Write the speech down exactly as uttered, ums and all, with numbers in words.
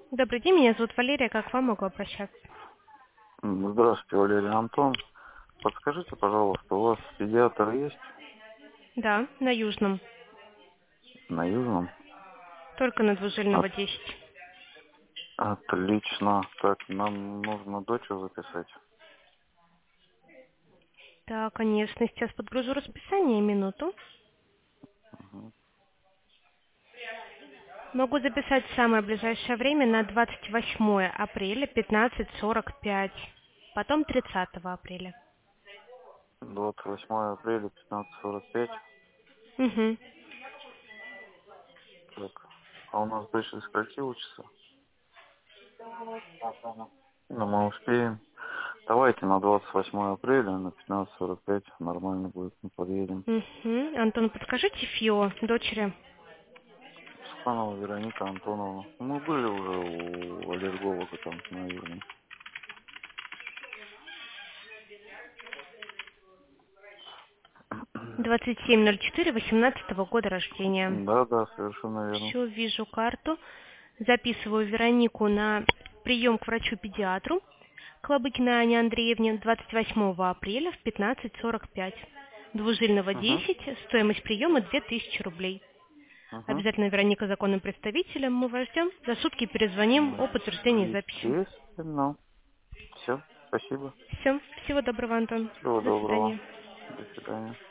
Добрый день, меня зовут Валерия, как к вам могу обращаться? М, Здравствуйте, Валерий Антон. Подскажите, пожалуйста, у вас педиатр есть Да, на Южном, на Южном? только на Двужильного От- десять. Отлично. Так, нам нужно дочь записать. Да, конечно, сейчас подгружу расписание, минуту. Мгм. Могу записать в самое ближайшее время на двадцать восьмое апреля, пятнадцать сорок пять, потом тридцатого апреля. двадцать восьмое апреля, пятнадцать сорок пять. Угу. Так, а у нас дочь до скольки учится? Ну, мы успеем. Давайте на двадцать восьмое апреля, на пятнадцать сорок пять нормально будет, мы подъедем. Угу. Антон, подскажите ФИО дочери. Суханова Вероника Антоновна. Мы были уже у аллерголога там на Южном. двадцать семь ноль четыре восемнадцатого года рождения. Да, да, совершенно верно. Все, вижу карту. Записываю Веронику на прием к врачу-педиатру Клобыкиной Анне Андреевне двадцать восьмого апреля в пятнадцать сорок пять. Двужильного Угу, десять, стоимость приема две тысячи рублей. угу. Обязательно Вероника законным представителем, мы вас ждем. За сутки перезвоним о подтверждении записи. Естественно. Все, спасибо. Все, всего доброго, Антон. Всего До доброго. свидания. До свидания.